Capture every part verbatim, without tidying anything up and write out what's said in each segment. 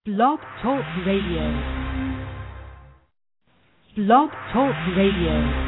Blog Talk Radio. Blog Talk Radio.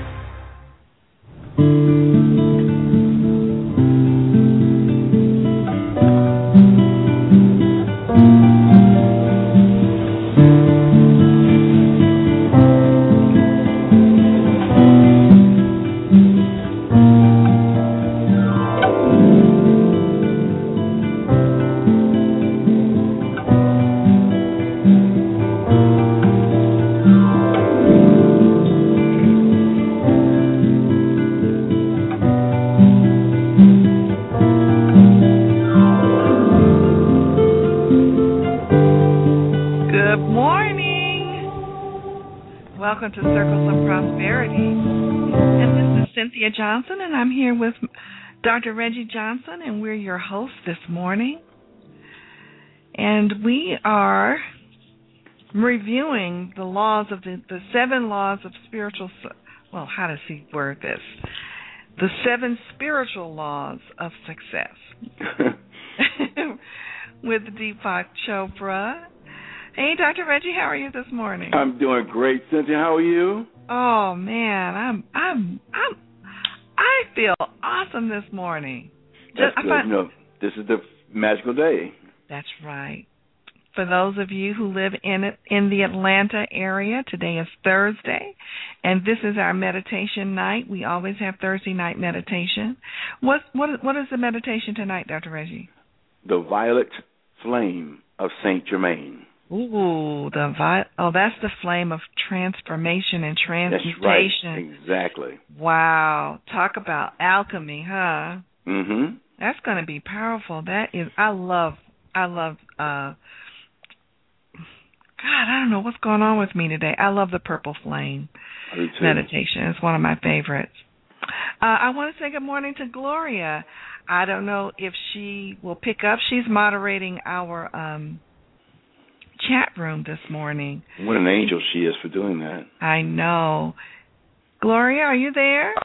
Welcome to Circles of Prosperity. And this is Cynthia Johnson, and I'm here with Doctor Reggie Johnson, and we're your hosts this morning. And we are reviewing the laws of the, the seven laws of spiritual, well, how does he word this? The seven spiritual laws of success with Deepak Chopra. Hey, Doctor Reggie, how are you this morning? I'm doing great, Cynthia. How are you? Oh man, I'm I'm I'm I feel awesome this morning. That's Just, good. Find, no, this is the magical day. That's right. For those of you who live in it in the Atlanta area, today is Thursday, and this is our meditation night. We always have Thursday night meditation. What what what is the meditation tonight, Doctor Reggie? The violet flame of Saint Germain. Ooh, the vi- oh, that's the flame of transformation and transmutation. That's right, exactly. Wow, talk about alchemy, huh? Mm-hmm. That's going to be powerful. That is, I love, I love, uh, God, I don't know what's going on with me today. I love the purple flame meditation. It's one of my favorites. Uh, I want to say good morning to Gloria. I don't know if she will pick up. She's moderating our um chat room this morning. What an angel she is for doing that. I know. Gloria, are you there?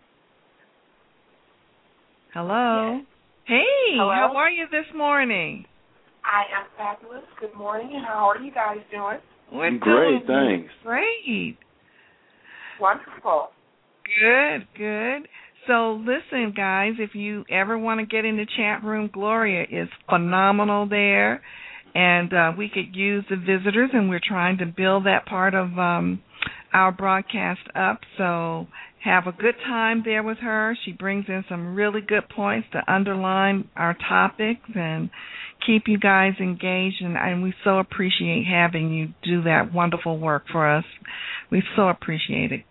Hello? Yes. Hey, Hello? how are you this morning? I am fabulous. Good morning, and how are you guys doing? We're great, doing thanks. Great. Wonderful. Good, good. So listen, guys, if you ever want to get in the chat room, Gloria is phenomenal there. And uh, we could use the visitors, and we're trying to build that part of um, our broadcast up. So have a good time there with her. She brings in some really good points to underline our topics and keep you guys engaged. And, and we so appreciate having you do that wonderful work for us. We so appreciate it.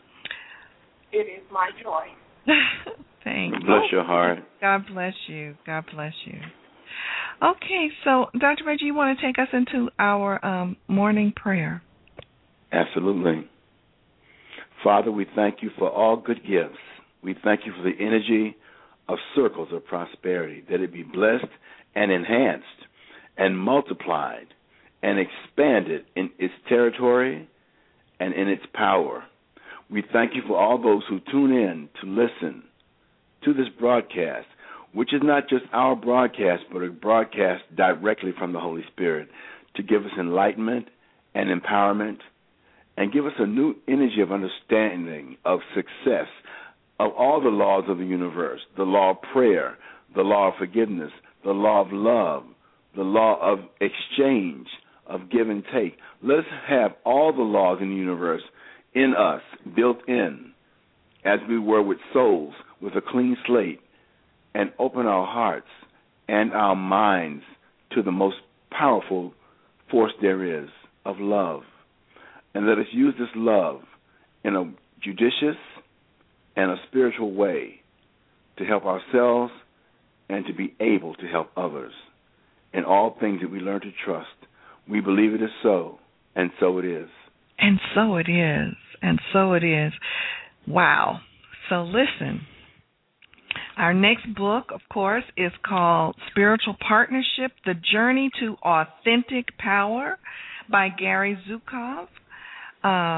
It is my joy. Thanks. Bless your heart. God bless you. God bless you. Okay, so Doctor Reggie, you want to take us into our um, morning prayer? Absolutely. Father, we thank you for all good gifts. We thank you for the energy of circles of prosperity, that it be blessed and enhanced and multiplied and expanded in its territory and in its power. We thank you for all those who tune in to listen to this broadcast, which is not just our broadcast, but a broadcast directly from the Holy Spirit to give us enlightenment and empowerment and give us a new energy of understanding, of success, of all the laws of the universe, the law of prayer, the law of forgiveness, the law of love, the law of exchange, of give and take. Let's have all the laws in the universe in us, built in, as we were with souls, with a clean slate, and open our hearts and our minds to the most powerful force there is of love. And let us use this love in a judicious and a spiritual way to help ourselves and to be able to help others in all things that we learn to trust. We believe it is so, and so it is. And so it is, and so it is. Wow. So listen. Our next book, of course, is called Spiritual Partnership, The Journey to Authentic Power by Gary Zukav. Um,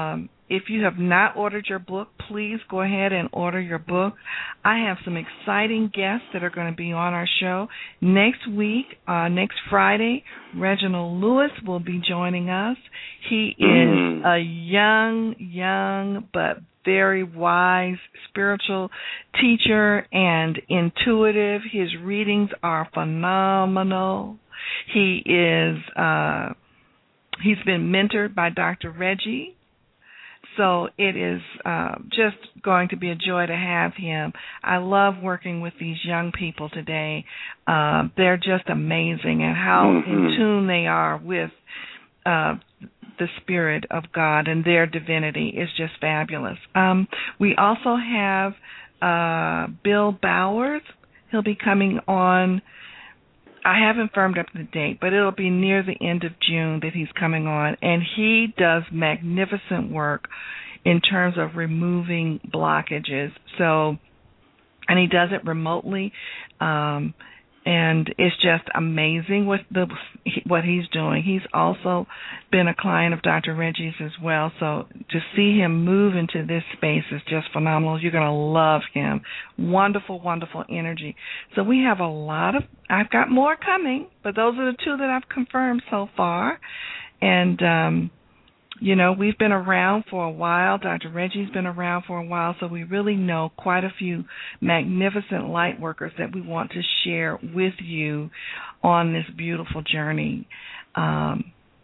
if you have not ordered your book, please go ahead and order your book. I have some exciting guests that are going to be on our show. Next week, uh, next Friday, Reginald Lewis will be joining us. He is Mm. a young, young, but very wise spiritual teacher and intuitive. His readings are phenomenal. He is, uh, he's been mentored by Doctor Reggie. So it is uh, just going to be a joy to have him. I love working with these young people today. Uh, they're just amazing and how Mm-hmm. in tune they are with uh, the Spirit of God and their divinity is just fabulous. Um, we also have uh, Bill Bowers. He'll be coming on. I haven't firmed up the date, but it'll be near the end of June that he's coming on, and he does magnificent work in terms of removing blockages. So, and he does it remotely, um, and it's just amazing what the what he's doing. He's also been a client of Doctor Reggie's as well, so to see him move into this space is just phenomenal. You're going to love him. Wonderful, wonderful energy. So we have a lot of, I've got more coming, but those are the two that I've confirmed so far. And, um, you know, we've been around for a while. Doctor Reggie's been around for a while, so we really know quite a few magnificent light workers that we want to share with you on this beautiful journey um,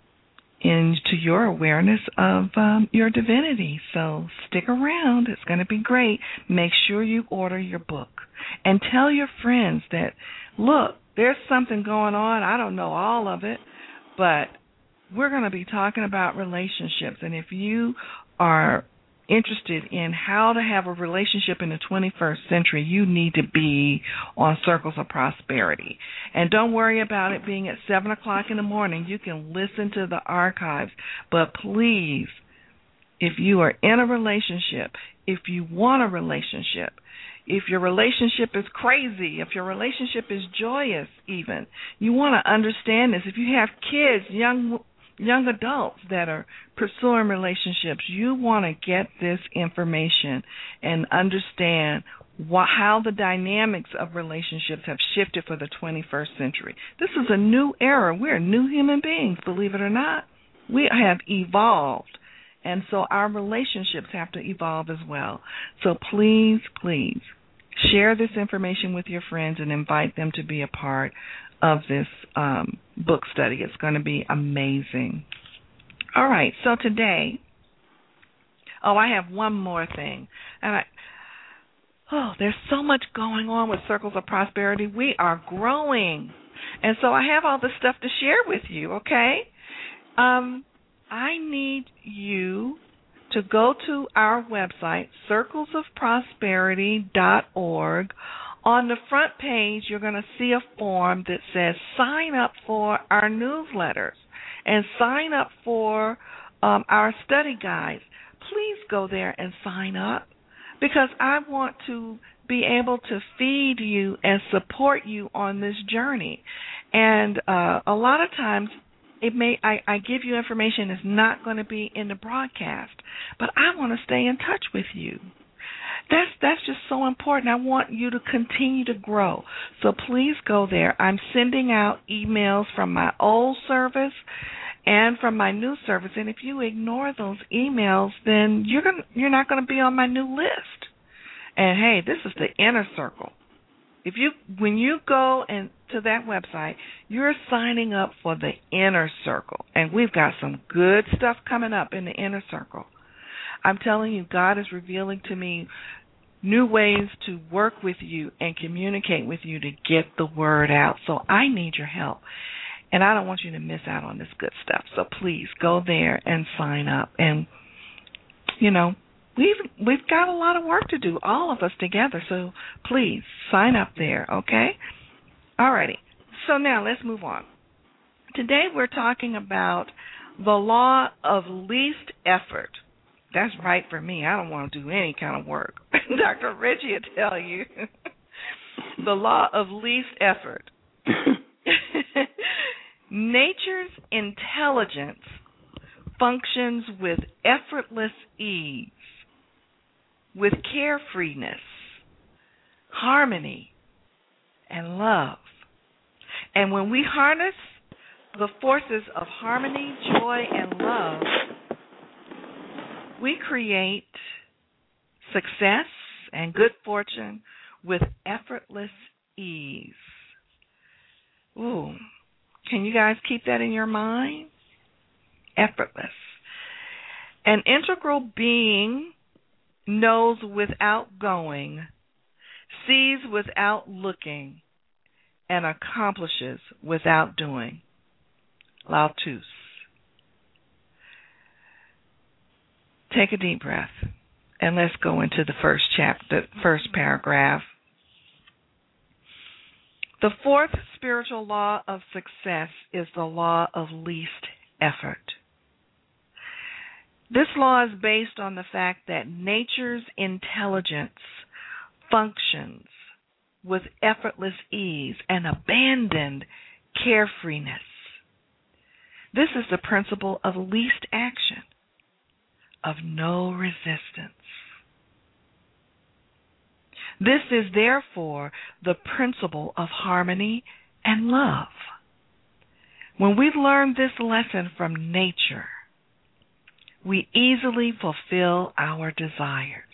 into your awareness of um, your divinity. So stick around. It's going to be great. Make sure you order your book and tell your friends that, look, there's something going on. I don't know all of it, but we're going to be talking about relationships, and if you are interested in how to have a relationship in the twenty-first century, you need to be on Circles of Prosperity. And don't worry about it being at seven o'clock in the morning. You can listen to the archives, but please, if you are in a relationship, if you want a relationship, if your relationship is crazy, if your relationship is joyous even, you want to understand this. If you have kids, young young adults that are pursuing relationships, you want to get this information and understand wh- how the dynamics of relationships have shifted for the twenty-first century. This is a new era. We're new human beings, believe it or not. We have evolved, and so our relationships have to evolve as well. So please, please, share this information with your friends and invite them to be a part of this um, book study. It's going to be amazing. All right, so today, oh, I have one more thing. And I, oh, there's so much going on with Circles of Prosperity. We are growing. And so I have all this stuff to share with you, okay? Um, I need you to go to our website, circles of prosperity dot org. On the front page, you're going to see a form that says sign up for our newsletters and sign up for um, our study guides. Please go there and sign up because I want to be able to feed you and support you on this journey. And uh, a lot of times, it may I, I give you information that's not going to be in the broadcast, but I want to stay in touch with you. That's that's just so important. I want you to continue to grow. So please go there. I'm sending out emails from my old service and from my new service. And if you ignore those emails, then you're gonna you're not going to be on my new list. And hey, this is the inner circle. If you when you go and to that website, you're signing up for the inner circle. And we've got some good stuff coming up in the inner circle. I'm telling you, God is revealing to me new ways to work with you and communicate with you to get the word out. So I need your help. And I don't want you to miss out on this good stuff. So please go there and sign up. And, you know, we've we've got a lot of work to do, all of us together. So please sign up there, okay? All righty. So now let's move on. Today we're talking about the law of least effort. That's right for me. I don't want to do any kind of work. Doctor Reggie will tell you. The law of least effort. Nature's intelligence functions with effortless ease, with carefreeness, harmony, and love. And when we harness the forces of harmony, joy, and love, we create success and good fortune with effortless ease. Ooh, can you guys keep that in your mind? Effortless. An integral being knows without going, sees without looking, and accomplishes without doing. Lao Tzu. Take a deep breath, and let's go into the first chapter, first paragraph. The fourth spiritual law of success is the law of least effort. This law is based on the fact that nature's intelligence functions with effortless ease and abandoned carefreeness. This is the principle of least action, of no resistance. This is therefore the principle of harmony and love. When we learn this lesson from nature, we easily fulfill our desires.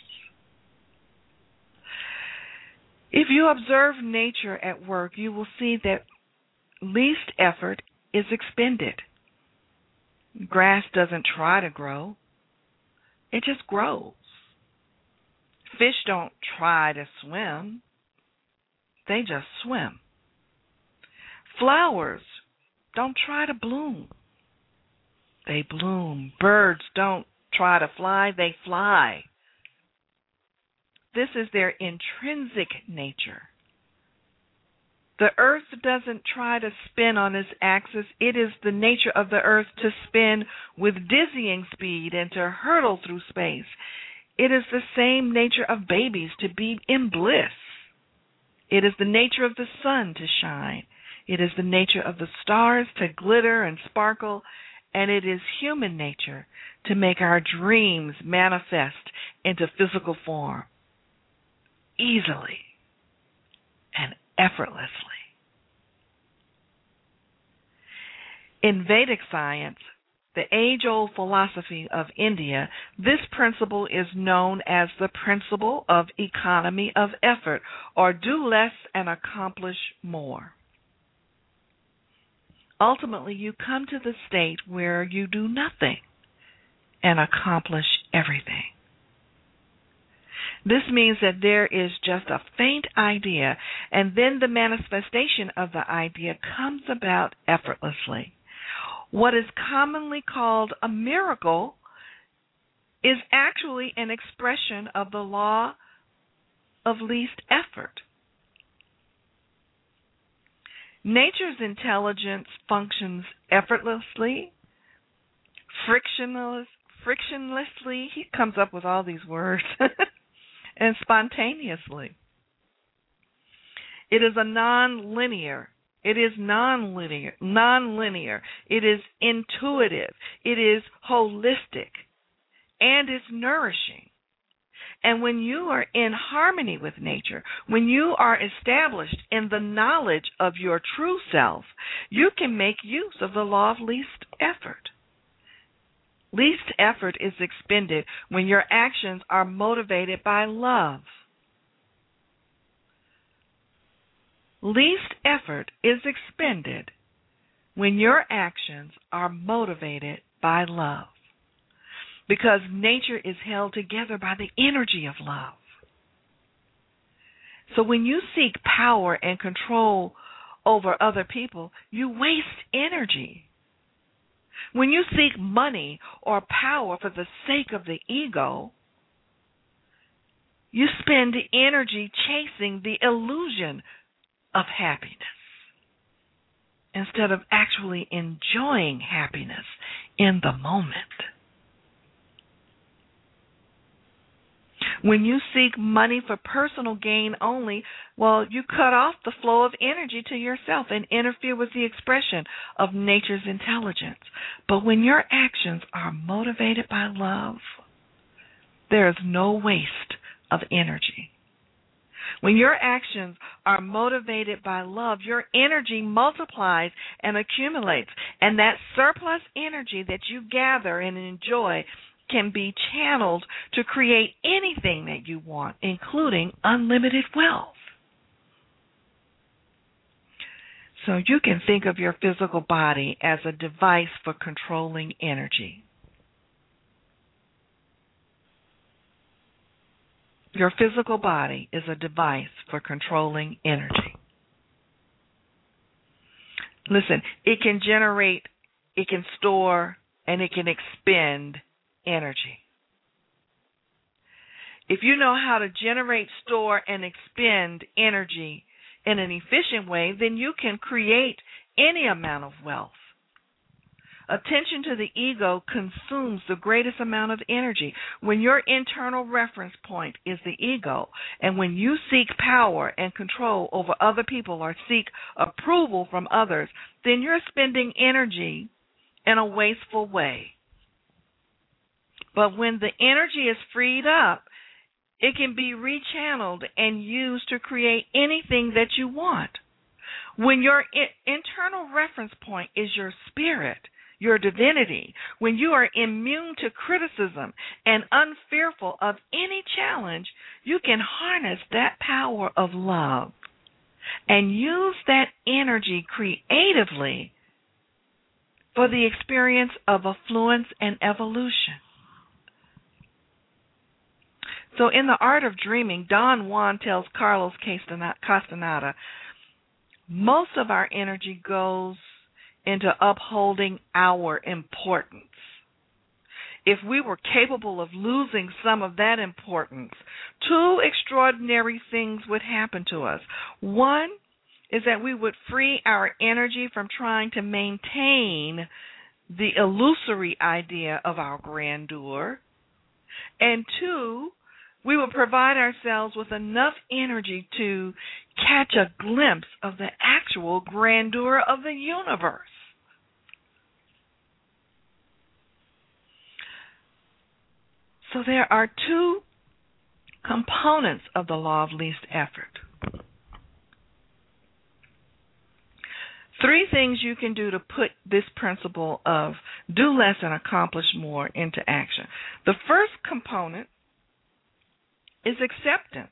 If you observe nature at work, you will see that least effort is expended. Grass doesn't try to grow. It just grows. Fish don't try to swim. They just swim. Flowers don't try to bloom. They bloom. Birds don't try to fly. They fly. This is their intrinsic nature. The earth doesn't try to spin on its axis. It is the nature of the earth to spin with dizzying speed and to hurtle through space. It is the same nature of babies to be in bliss. It is the nature of the sun to shine. It is the nature of the stars to glitter and sparkle. And it is human nature to make our dreams manifest into physical form easily and effortlessly. In Vedic science, the age-old philosophy of India, this principle is known as the principle of economy of effort, or do less and accomplish more. Ultimately, you come to the state where you do nothing and accomplish everything. This means that there is just a faint idea, and then the manifestation of the idea comes about effortlessly. What is commonly called a miracle is actually an expression of the law of least effort. Nature's intelligence functions effortlessly, frictionless, frictionlessly, he comes up with all these words, and spontaneously. It is a non-linear, it is non-linear, non-linear, it is intuitive, it is holistic, and it's nourishing. And when you are in harmony with nature, when you are established in the knowledge of your true self, you can make use of the law of least effort. Least effort is expended when your actions are motivated by love. Least effort is expended when your actions are motivated by love, because nature is held together by the energy of love. So when you seek power and control over other people, you waste energy. When you seek money or power for the sake of the ego, you spend energy chasing the illusion of happiness instead of actually enjoying happiness in the moment. When you seek money for personal gain only, well, you cut off the flow of energy to yourself and interfere with the expression of nature's intelligence. But when your actions are motivated by love, there is no waste of energy. When your actions are motivated by love, your energy multiplies and accumulates, and that surplus energy that you gather and enjoy can be channeled to create anything that you want, including unlimited wealth. So you can think of your physical body as a device for controlling energy. Your physical body is a device for controlling energy. Listen, it can generate, it can store, and it can expend energy. If you know how to generate, store, and expend energy in an efficient way, then you can create any amount of wealth. Attention to the ego consumes the greatest amount of energy. When your internal reference point is the ego, and when you seek power and control over other people or seek approval from others, then you're spending energy in a wasteful way. But when the energy is freed up, it can be rechanneled and used to create anything that you want. When your internal reference point is your spirit, your divinity, when you are immune to criticism and unfearful of any challenge, you can harness that power of love and use that energy creatively for the experience of affluence and evolution. So in The Art of Dreaming, Don Juan tells Carlos Castaneda, most of our energy goes into upholding our importance. If we were capable of losing some of that importance, two extraordinary things would happen to us. One is that we would free our energy from trying to maintain the illusory idea of our grandeur. And two, we will provide ourselves with enough energy to catch a glimpse of the actual grandeur of the universe. So there are two components of the law of least effort. Three things you can do to put this principle of do less and accomplish more into action. The first component is acceptance.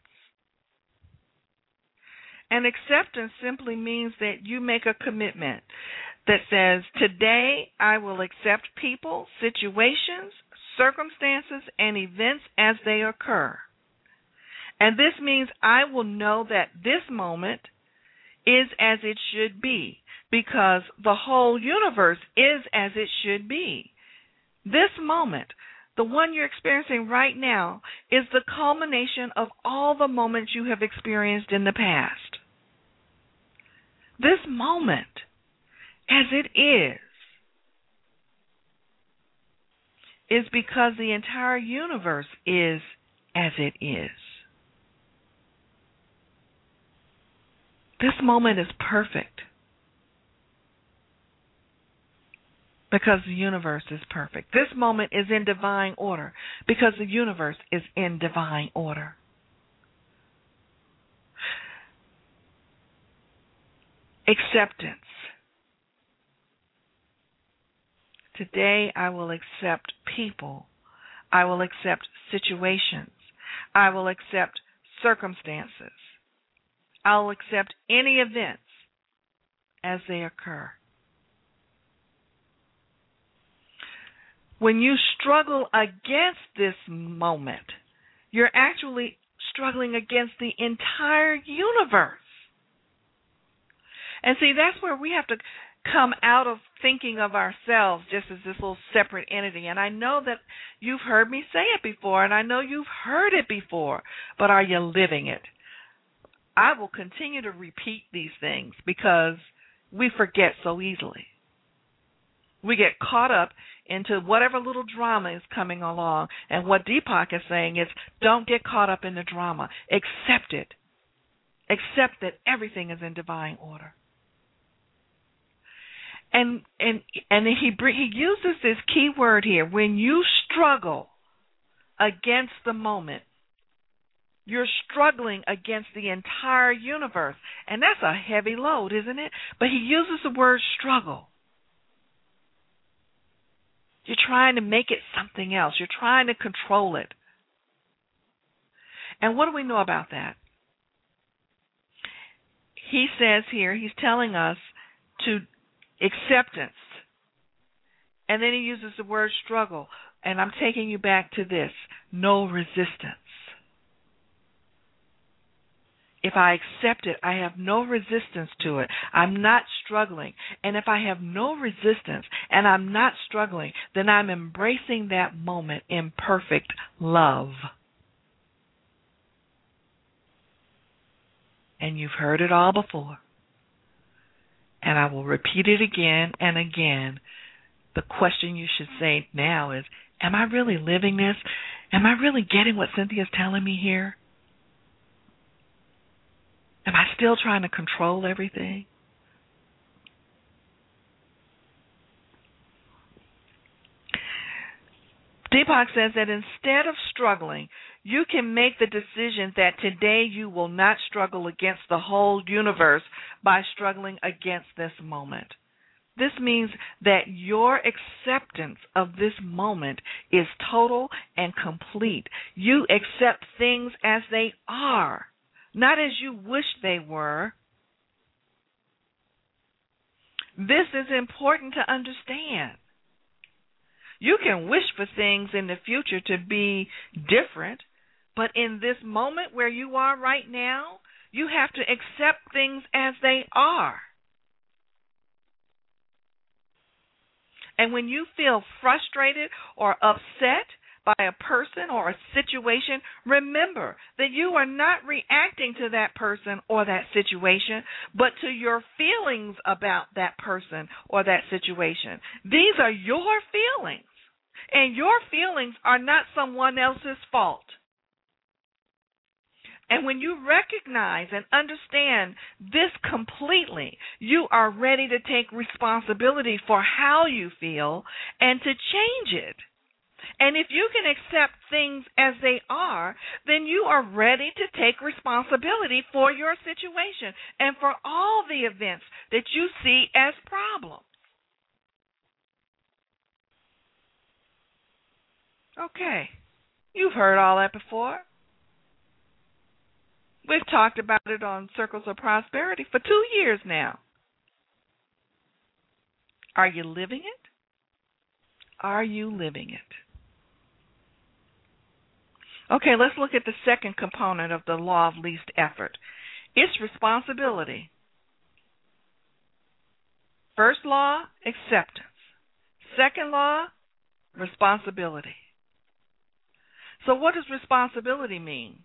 And acceptance simply means that you make a commitment that says, today I will accept people, situations, circumstances, and events as they occur. And this means I will know that this moment is as it should be, because the whole universe is as it should be. This moment, the one you're experiencing right now, is the culmination of all the moments you have experienced in the past. This moment, as it is, is because the entire universe is as it is. This moment is perfect because the universe is perfect. This moment is in divine order because the universe is in divine order. Acceptance. Today I will accept people. I will accept situations. I will accept circumstances. I will accept any events as they occur. When you struggle against this moment, you're actually struggling against the entire universe. And see, that's where we have to come out of thinking of ourselves just as this little separate entity. And I know that you've heard me say it before, and I know you've heard it before, but are you living it? I will continue to repeat these things because we forget so easily. We get caught up into whatever little drama is coming along. And what Deepak is saying is, don't get caught up in the drama. Accept it. Accept that everything is in divine order. And and and he he uses this key word here. When you struggle against the moment, you're struggling against the entire universe. And that's a heavy load, isn't it? But he uses the word struggle. You're trying to make it something else. You're trying to control it. And what do we know about that? He says here, he's telling us to acceptance. And then he uses the word struggle. And I'm taking you back to this. No resistance. If I accept it, I have no resistance to it. I'm not struggling. And if I have no resistance and I'm not struggling, then I'm embracing that moment in perfect love. And you've heard it all before. And I will repeat it again and again. The question you should say now is, am I really living this? Am I really getting what Cynthia's telling me here? Am I still trying to control everything? Deepak says that instead of struggling, you can make the decision that today you will not struggle against the whole universe by struggling against this moment. This means that your acceptance of this moment is total and complete. You accept things as they are, not as you wish they were. This is important to understand. You can wish for things in the future to be different, but in this moment where you are right now, you have to accept things as they are. And when you feel frustrated or upset by a person or a situation, remember that you are not reacting to that person or that situation, but to your feelings about that person or that situation. These are your feelings, and your feelings are not someone else's fault. And when you recognize and understand this completely, you are ready to take responsibility for how you feel and to change it. And if you can accept things as they are, then you are ready to take responsibility for your situation and for all the events that you see as problems. Okay, you've heard all that before. We've talked about it on Circles of Prosperity for two years now. Are you living it? Are you living it? Okay, let's look at the second component of the law of least effort. It's responsibility. First law, acceptance. Second law, responsibility. So what does responsibility mean?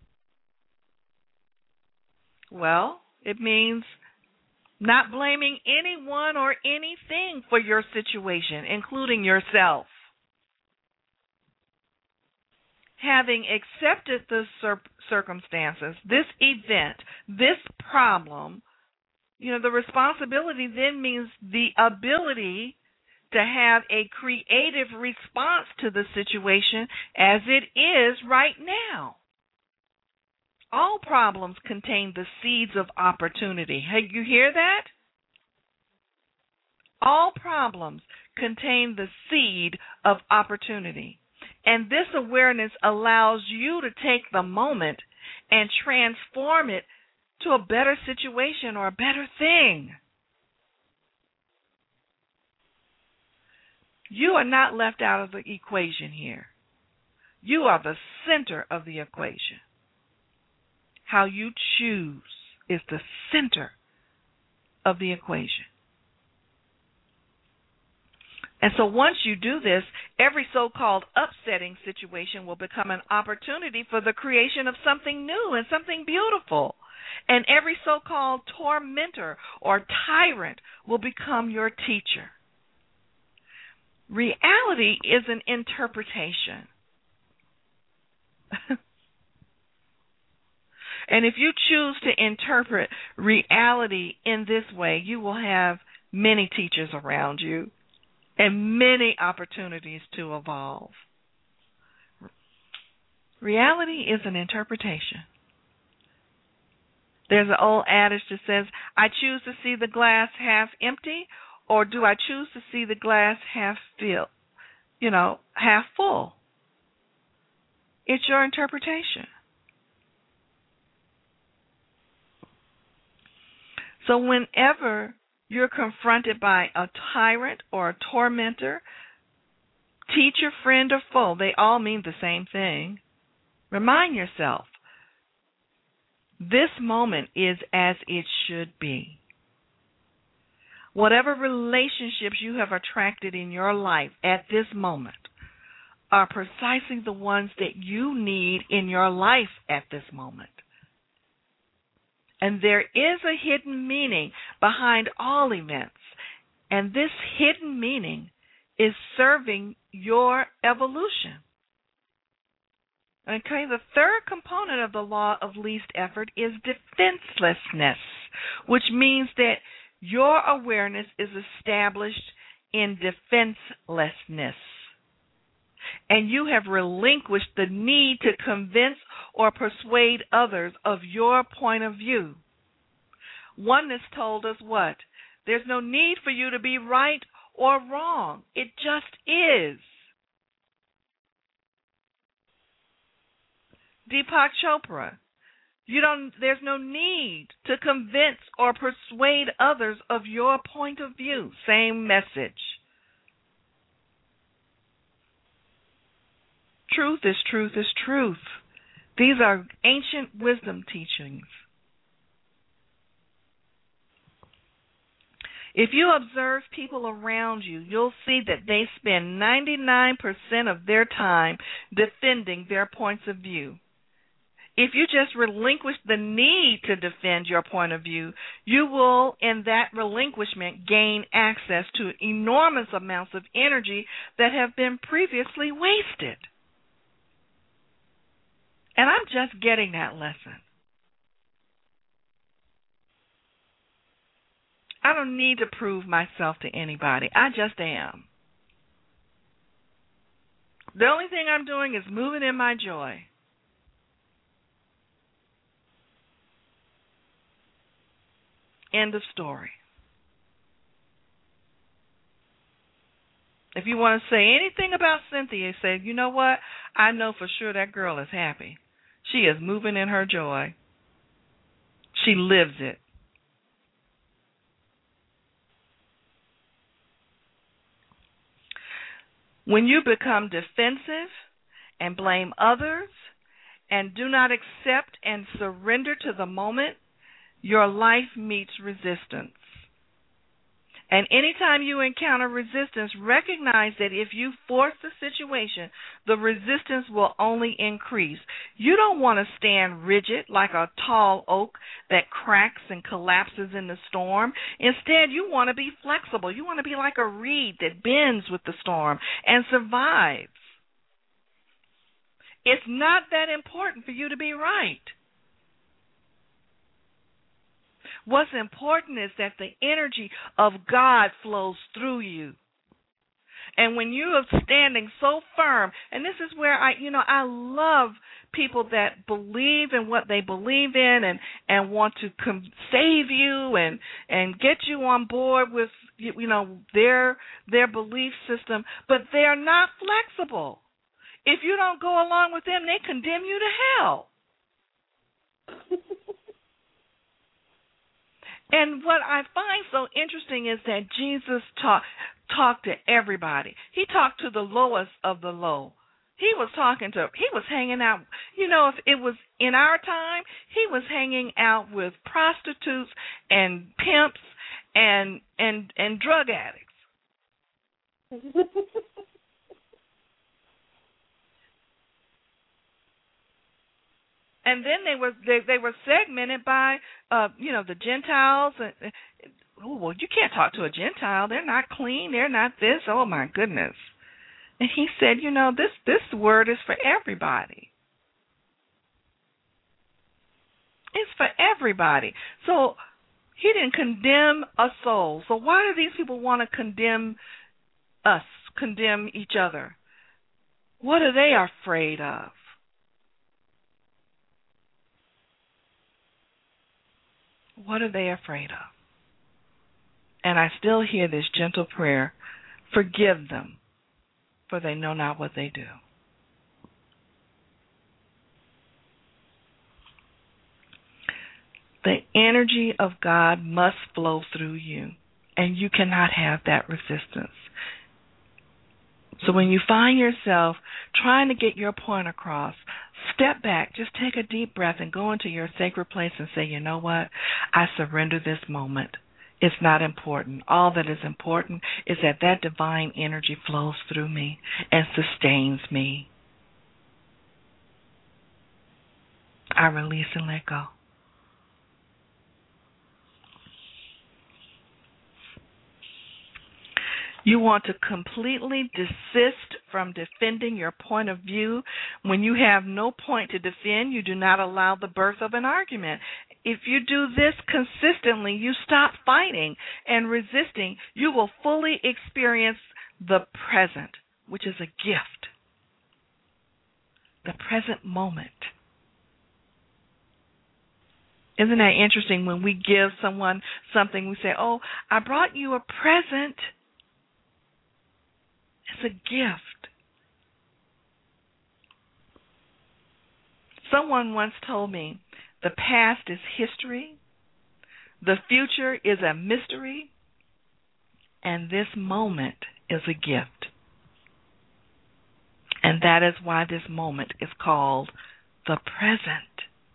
Well, it means not blaming anyone or anything for your situation, including yourself. Having accepted the cir- circumstances, this event, this problem, you know, the responsibility then means the ability to have a creative response to the situation as it is right now. All problems contain the seeds of opportunity. Hey, you hear that? All problems contain the seed of opportunity. And this awareness allows you to take the moment and transform it to a better situation or a better thing. You are not left out of the equation here. You are the center of the equation. How you choose is the center of the equation. And so once you do this, every so-called upsetting situation will become an opportunity for the creation of something new and something beautiful. And every so-called tormentor or tyrant will become your teacher. Reality is an interpretation. And if you choose to interpret reality in this way, you will have many teachers around you and many opportunities to evolve. Reality is an interpretation. There's an old adage that says, I choose to see the glass half empty, or do I choose to see the glass half filled, you know, half full? It's your interpretation. So whenever you're confronted by a tyrant or a tormentor, teacher, friend, or foe, they all mean the same thing. Remind yourself, this moment is as it should be. Whatever relationships you have attracted in your life at this moment are precisely the ones that you need in your life at this moment. And there is a hidden meaning behind all events. And this hidden meaning is serving your evolution. Okay, the third component of the law of least effort is defenselessness, which means that your awareness is established in defenselessness. And you have relinquished the need to convince or persuade others of your point of view. Oneness told us what? There's no need for you to be right or wrong. It just is. Deepak Chopra, you don't, there's no need to convince or persuade others of your point of view. Same message. Truth is truth is truth. These are ancient wisdom teachings. If you observe people around you, you'll see that they spend ninety-nine percent of their time defending their points of view. If you just relinquish the need to defend your point of view, you will, in that relinquishment, gain access to enormous amounts of energy that have been previously wasted. And I'm just getting that lesson. I don't need to prove myself to anybody. I just am. The only thing I'm doing is moving in my joy. End of story. If you want to say anything about Cynthia, say, you know what? I know for sure that girl is happy. She is moving in her joy. She lives it. When you become defensive and blame others and do not accept and surrender to the moment, your life meets resistance. And anytime you encounter resistance, recognize that if you force the situation, the resistance will only increase. You don't want to stand rigid like a tall oak that cracks and collapses in the storm. Instead, you want to be flexible. You want to be like a reed that bends with the storm and survives. It's not that important for you to be right. What's important is that the energy of God flows through you. And when you are standing so firm, and this is where I, you know, I love people that believe in what they believe in and, and want to com- save you and, and get you on board with, you know, their their belief system, but they are not flexible. If you don't go along with them, they condemn you to hell. And what I find so interesting is that Jesus talk, talked to everybody. He talked to the lowest of the low. He was talking to, he was hanging out, you know, if it was in our time, he was hanging out with prostitutes and pimps and and, and drug addicts. And then they were they, they were segmented by uh, you know, the Gentiles oh, well, you can't talk to a Gentile. They're not clean. They're not this. Oh, my goodness. And he said, you know, this, this word is for everybody. It's for everybody. So he didn't condemn a soul. So why do these people want to condemn us, condemn each other? What are they afraid of? What are they afraid of? And I still hear this gentle prayer, forgive them, for they know not what they do. The energy of God must flow through you, and you cannot have that resistance. So when you find yourself trying to get your point across, step back, just take a deep breath and go into your sacred place and say, you know what? I surrender this moment. It's not important. All that is important is that that divine energy flows through me and sustains me. I release and let go. You want to completely desist from defending your point of view. When you have no point to defend, you do not allow the birth of an argument. If you do this consistently, you stop fighting and resisting. You will fully experience the present, which is a gift. The present moment. Isn't that interesting? When we give someone something, we say, oh, I brought you a present. It's a gift. Someone once told me the past is history, the future is a mystery, and this moment is a gift. And that is why this moment is called the present.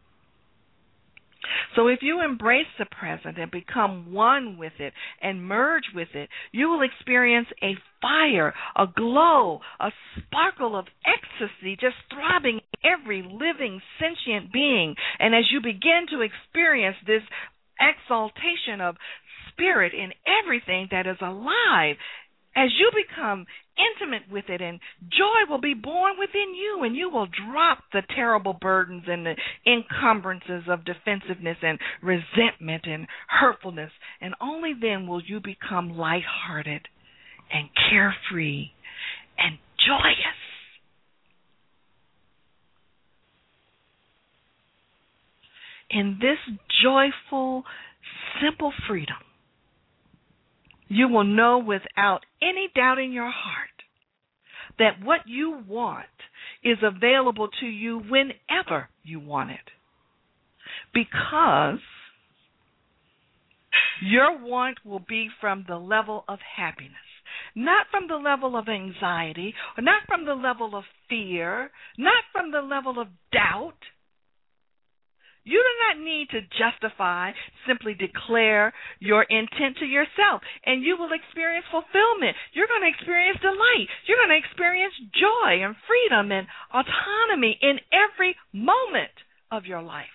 So if you embrace the present and become one with it and merge with it, you will experience a fire, a glow, a sparkle of ecstasy just throbbing in every living sentient being. And as you begin to experience this exaltation of spirit in everything that is alive, as you become intimate with it, and joy will be born within you, and you will drop the terrible burdens and the encumbrances of defensiveness and resentment and hurtfulness, and only then will you become lighthearted and carefree and joyous. In this joyful, simple freedom, you will know without any doubt in your heart that what you want is available to you whenever you want it. Because your want will be from the level of happiness, not from the level of anxiety, or not from the level of fear, not from the level of doubt. You do not need to justify, simply declare your intent to yourself, and you will experience fulfillment. You're going to experience delight. You're going to experience joy and freedom and autonomy in every moment of your life.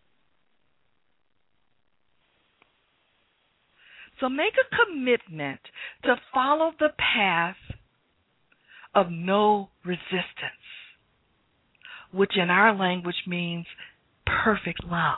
So make a commitment to follow the path of no resistance, which in our language means perfect love.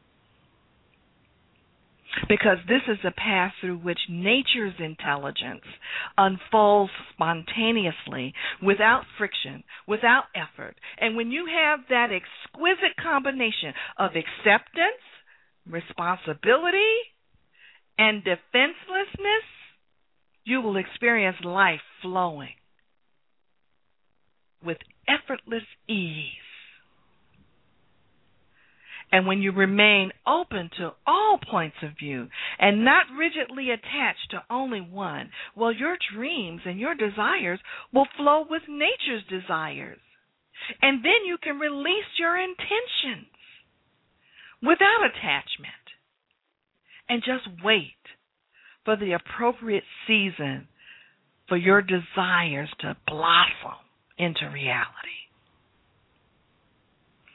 Because this is a path through which nature's intelligence unfolds spontaneously, without friction, without effort. And when you have that exquisite combination of acceptance, responsibility, and defenselessness, you will experience life flowing with effortless ease. And when you remain open to all points of view and not rigidly attached to only one, well, your dreams and your desires will flow with nature's desires. And then you can release your intentions without attachment and just wait for the appropriate season for your desires to blossom into reality.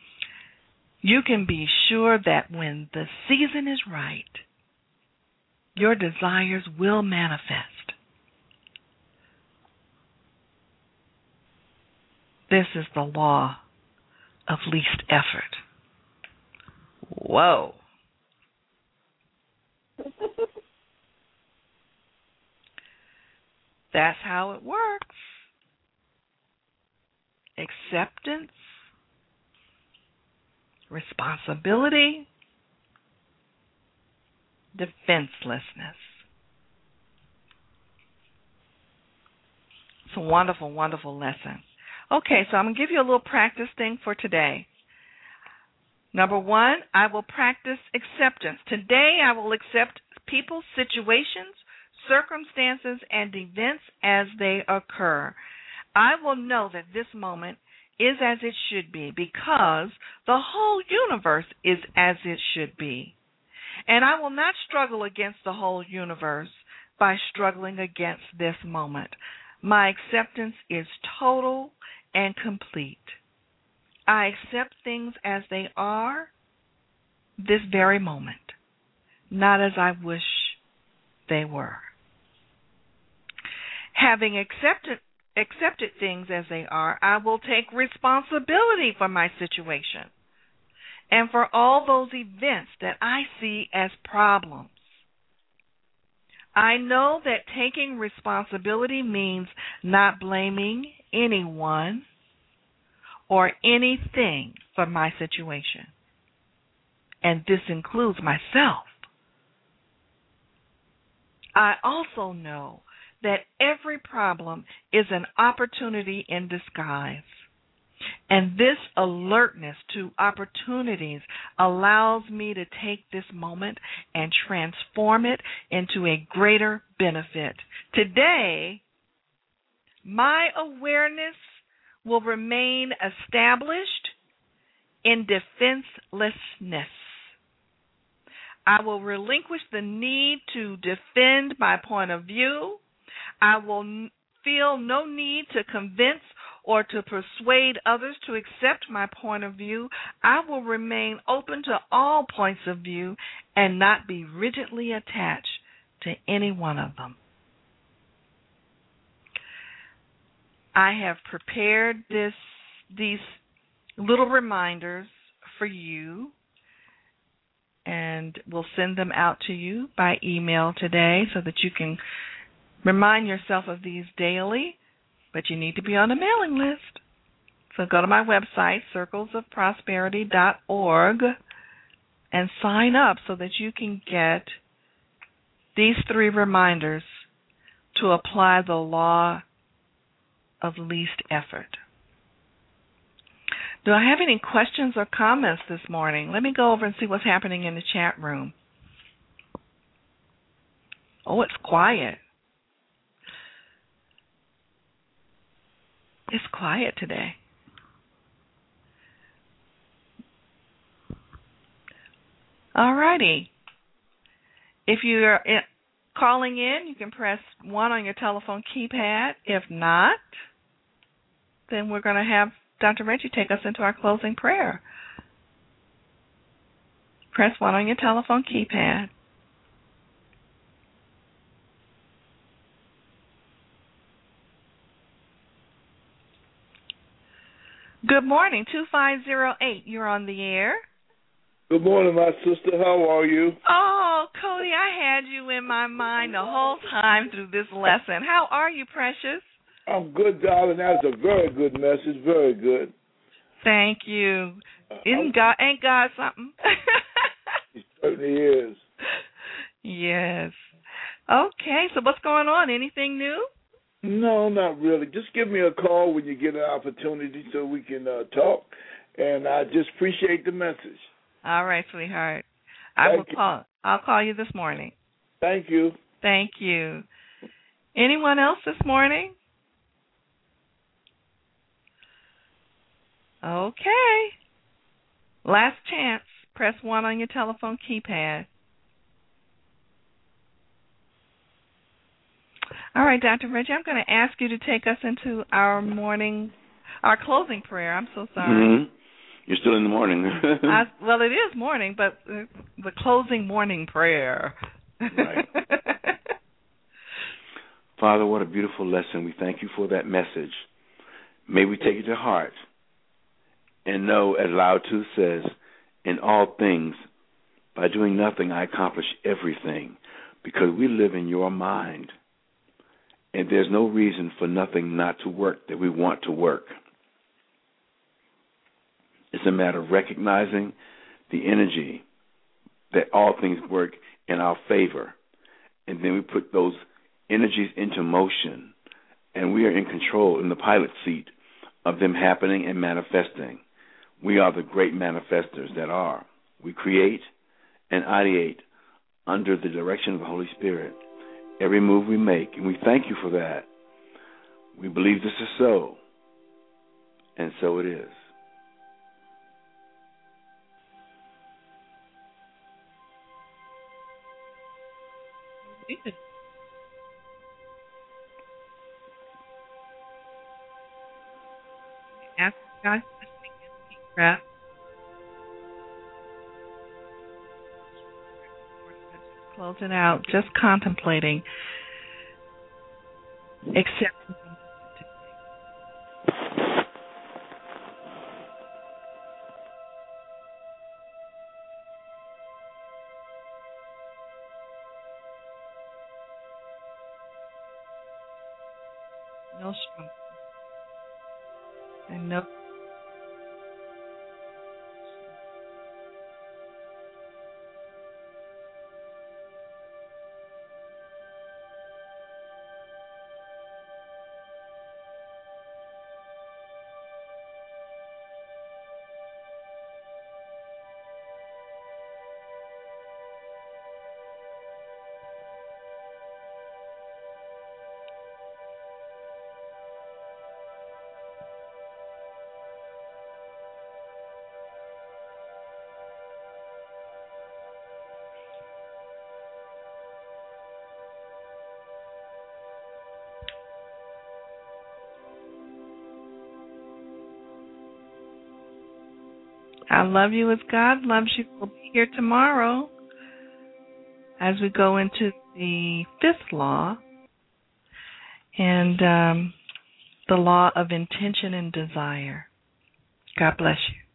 You can be sure that when the season is right, your desires will manifest. This is the law of least effort. Whoa. That's how it works. Acceptance, responsibility, defenselessness. It's a wonderful, wonderful lesson. Okay, so I'm going to give you a little practice thing for today. Number one, I will practice acceptance. Today I will accept people, situations, circumstances, and events as they occur. I will know that this moment is as it should be because the whole universe is as it should be. And I will not struggle against the whole universe by struggling against this moment. My acceptance is total and complete. I accept things as they are this very moment, not as I wish they were. Having accepted accepted things as they are, I will take responsibility for my situation and for all those events that I see as problems. I know that taking responsibility means not blaming anyone or anything for my situation. And this includes myself. I also know that every problem is an opportunity in disguise. And this alertness to opportunities allows me to take this moment and transform it into a greater benefit. Today, my awareness will remain established in defenselessness. I will relinquish the need to defend my point of view. I will feel no need to convince or to persuade others to accept my point of view. I will remain open to all points of view and not be rigidly attached to any one of them. I have prepared this these little reminders for you, and we'll send them out to you by email today so that you can remind yourself of these daily, but you need to be on a mailing list. So go to my website, circles of prosperity dot org, and sign up so that you can get these three reminders to apply the law of least effort. Do I have any questions or comments this morning? Let me go over and see what's happening in the chat room. Oh, it's quiet. It's quiet today. All righty. If you're calling in, you can press one on your telephone keypad. If not, then we're going to have Doctor Reggie take us into our closing prayer. Press one on your telephone keypad. Good morning, two five zero eight. You're on the air. Good morning, my sister. How are you? Oh, Cody, I had you in my mind the whole time through this lesson. How are you, precious? I'm good, darling. That's a very good message. Very good. Thank you. Isn't God, ain't God something? He certainly is. Yes. Okay, so what's going on? Anything new? No, not really. Just give me a call when you get an opportunity so we can uh, talk, and I just appreciate the message. All right, sweetheart. I Thank will you. call. I'll call you this morning. Thank you. Thank you. Anyone else this morning? Okay. Last chance. Press one on your telephone keypad. All right, Doctor Reggie, I'm going to ask you to take us into our morning, our closing prayer. I'm so sorry. Mm-hmm. You're still in the morning. I, well, it is morning, but uh, the closing morning prayer. Right. Father, what a beautiful lesson. We thank you for that message. May we take it to heart and know, as Lao Tzu says, in all things, by doing nothing, I accomplish everything, because we live in your mind. And there's no reason for nothing not to work that we want to work. It's a matter of recognizing the energy that all things work in our favor. And then we put those energies into motion, and we are in control, in the pilot seat of them happening and manifesting. We are the great manifestors that are. We create and ideate under the direction of the Holy Spirit every move we make, and we thank you for that. We believe this is so, and so it is. Ask God to take a deep breath. Close it out, just contemplating, accepting. No struggle. And no. I love you as God loves you. We'll be here tomorrow as we go into the fifth law and um, the law of intention and desire. God bless you.